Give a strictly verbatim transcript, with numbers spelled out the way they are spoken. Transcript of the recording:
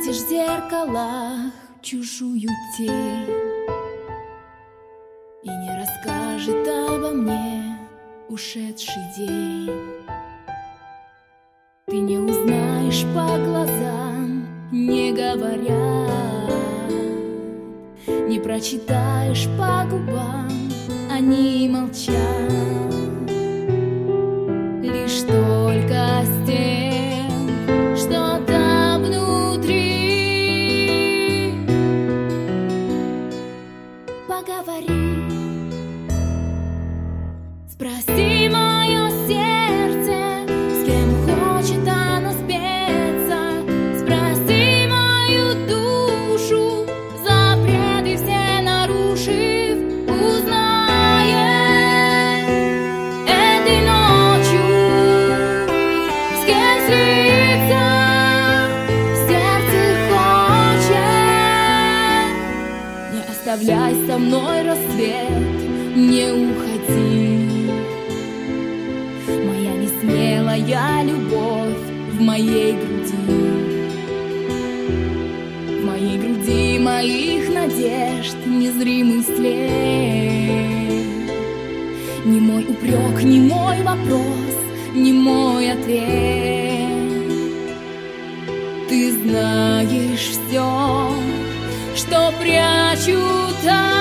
отразишь в зеркалах чужую тень и не расскажет обо мне ушедший день. Ты не узнаешь по глазам, не говоря, не прочитаешь по губам, они молчат. Лишь только с тем, что там внутри, поговори. Спроси мое сердце, с кем хочет оно спеться. Спроси мою душу, запреты все нарушив, узнает этой ночью, с кем слиться в сердце хочет. Не оставляй со мной рассвет, не уходи. Моя несмелая любовь в моей груди, в моей груди моих надежд незримый след. Не мой упрек, не мой вопрос, не мой ответ. Ты знаешь все, что прячу там.